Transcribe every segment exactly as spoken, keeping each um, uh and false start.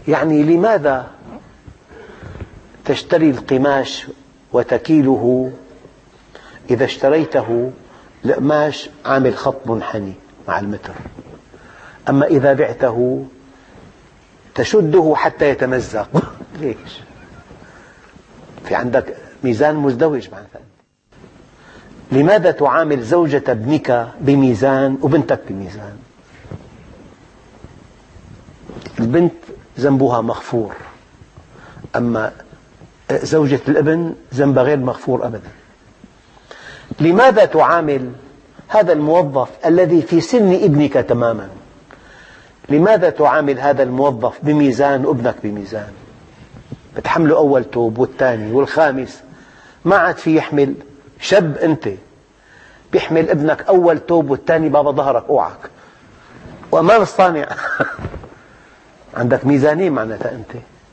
يعني لماذا تشتري القماش وتكيله إذا اشتريته القماش عامل خط منحني مع المتر، أما إذا بعته تشده حتى يتمزق؟ ليش؟ في عندك ميزان مزدوج معناتها. لماذا تعامل زوجة ابنك بميزان وبنتك بميزان؟ البنت ذنبها مغفور، أما زوجة الابن ذنبها غير مغفور أبدا. لماذا تعامل هذا الموظف الذي في سن ابنك تماما، لماذا تعامل هذا الموظف بميزان وابنك بميزان؟ بتحمله أول توب والثاني والخامس، ما عاد في يحمل. شاب أنت بيحمل ابنك أول توب والثاني بابا ظهرك أوعك وأمام الصانع. عندك ميزانين معناتها أنت.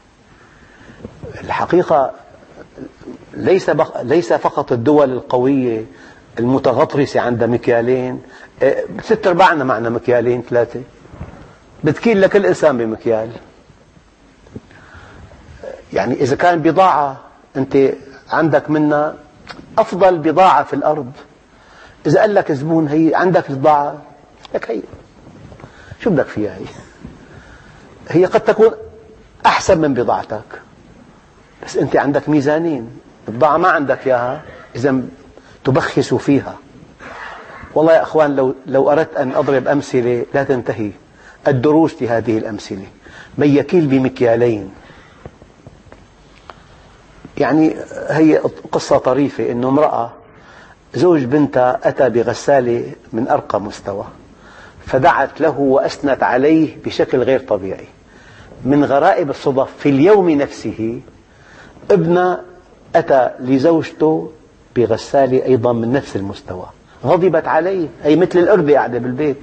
الحقيقة ليس ليس فقط الدول القوية المتغطرسة عندها مكيالين، ست أرباعنا معنا مكيالين ثلاثة، بتكيل لكل إنسان بمكيال. يعني إذا كان بضاعة أنت عندك منها أفضل بضاعة في الأرض، إذا قال لك زبون هي عندك بضاعة، لك هي شو بدك فيها؟ هي هي قد تكون أحسن من بضاعتك، بس أنت عندك ميزانين. البضاعة ما عندك إياها، إذا تبخس فيها. والله يا أخوان، لو, لو أردت أن أضرب أمثلة لا تنتهي الدروس في هذه الأمثلة. من يكيل بمكيالين، يعني هي قصة طريفة، إنه امرأة زوج بنتها أتى بغسالة من أرقى مستوى، فدعت له وأثنت عليه بشكل غير طبيعي. من غرائب الصدف في اليوم نفسه ابنها أتى لزوجته بغسالة أيضا من نفس المستوى، غضبت عليه، هي مثل الأردة قاعدة بالبيت.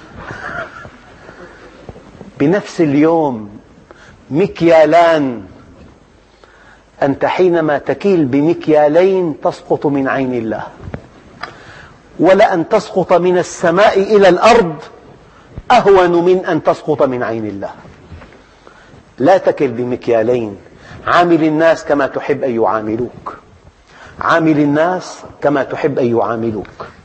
بنفس اليوم مكيالان. أنت حينما تكيل بمكيالين تسقط من عين الله، ولأن تسقط من السماء إلى الأرض أهون من أن تسقط من عين الله. لا تكل بمكيالين. عامل الناس كما تحب أن يعاملوك، عامل الناس كما تحب أن يعاملوك.